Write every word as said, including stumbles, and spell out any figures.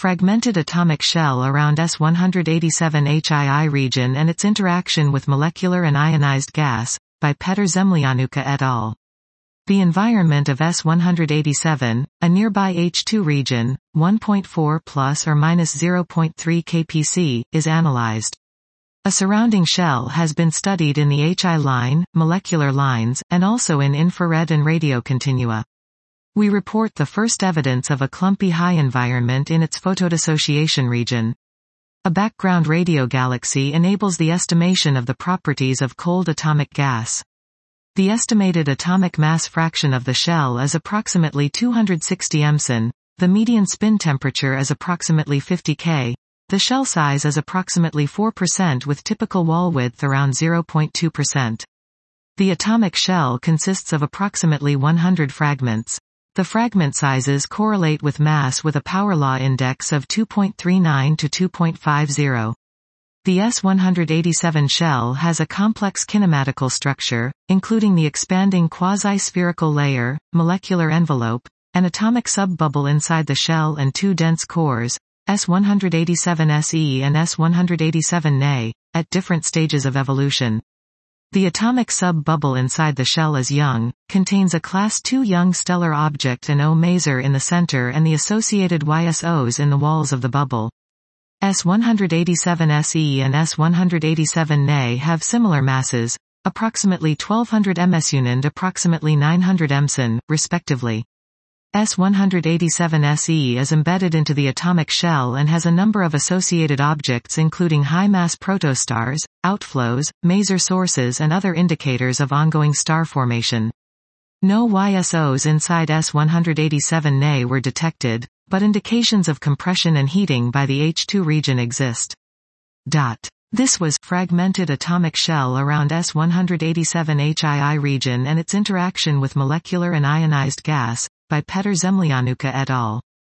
Fragmented atomic shell around S one eighty-seven H I I region and its interaction with molecular and ionized gas, by Petr Zemlyanuka et al. The environment of S one eighty-seven, a nearby H two region, one point four plus or minus zero point three kilopascals, is analyzed. A surrounding shell has been studied in the H I line, molecular lines, and also in infrared and radio continua. We report the first evidence of a clumpy high environment in its photodissociation region. A background radio galaxy enables the estimation of the properties of cold atomic gas. The estimated atomic mass fraction of the shell is approximately two hundred sixty mesons, the median spin temperature is approximately fifty Kelvin, the shell size is approximately four percent with typical wall width around zero point two percent. The atomic shell consists of approximately one hundred fragments. The fragment sizes correlate with mass with a power law index of two point three nine to two point five zero. The S one eighty-seven shell has a complex kinematical structure, including the expanding quasi-spherical layer, molecular envelope, an atomic subbubble inside the shell and two dense cores, S one eighty-seven S E and S one eighty-seven N A, at different stages of evolution. The atomic sub-bubble inside the shell is young, contains a class two young stellar object and O maser in the center and the associated Y S Os in the walls of the bubble. S one eighty-seven S E and S one eighty-seven N A have similar masses, approximately twelve hundred mesons and approximately nine hundred mesons, respectively. S one eighty-seven S E is embedded into the atomic shell and has a number of associated objects including high-mass protostars, outflows, maser sources and other indicators of ongoing star formation. No Y S Os inside S one eighty-seven N A were detected, but indications of compression and heating by the H two region exist. Dot. This was Fragmented Atomic Shell around S one eighty-seven H I I region and its interaction with molecular and ionized gas, by Petr Zemlyanuka et al.